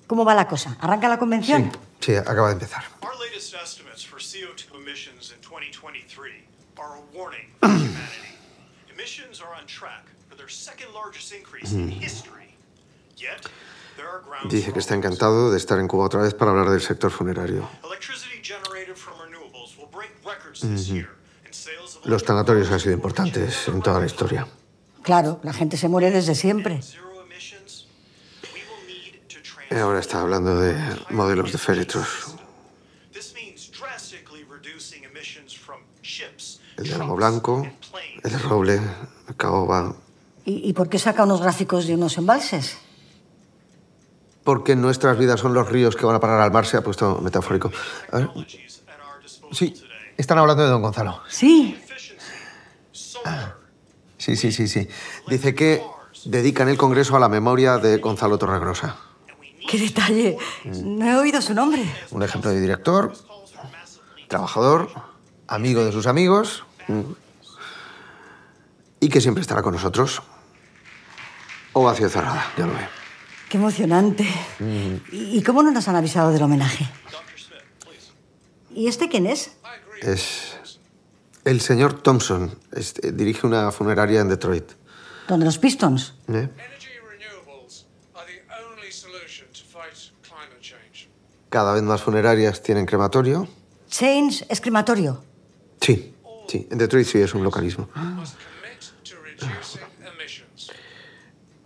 ¿Cómo va la cosa? ¿Arranca la convención? Sí, acaba de empezar. Our latest estimates for CO2 emissions in 2023 are a warning for humanity. Emissions are on track for their second largest increase in history. Yet, there are grounds Dice que for está encantado de estar en Cuba otra vez para hablar del sector funerario. electricity generated from renewables will break records this year, and sales of Los tanatorios han sido importantes en toda la historia. Claro, la gente se muere desde siempre. zero emissions. We will need to Y ahora está hablando de modelos de féretros. This means drastically reducing emissions from ships, El de trucks, lomo blanco, and planes. el de roble, el caoba. ¿Y por qué saca unos gráficos de unos embalses? Porque nuestras vidas son los ríos que van a parar al mar, se ha puesto metafórico. A ver. Technologies at our disposal Sí, today. están hablando de don Gonzalo. Sí. Efficiency, solar, Sí. Dice que dedican el congreso a la memoria de Gonzalo Torregrosa. ¡Qué detalle! No he oído su nombre. Un ejemplo de director, trabajador, amigo de sus amigos y que siempre estará con nosotros. Ovación cerrada, ya lo ve. ¡Qué emocionante! ¿Y cómo no nos han avisado del homenaje? ¿Y este quién es? Es el señor Thompson. Dirige una funeraria en Detroit. ¿Donde los Pistons? ¿Eh? Energy renewables are the only solution to fight climate change. Cada vez más funerarias tienen crematorio. Change es crematorio. Sí. En Detroit sí es un localismo. Must commit to reducing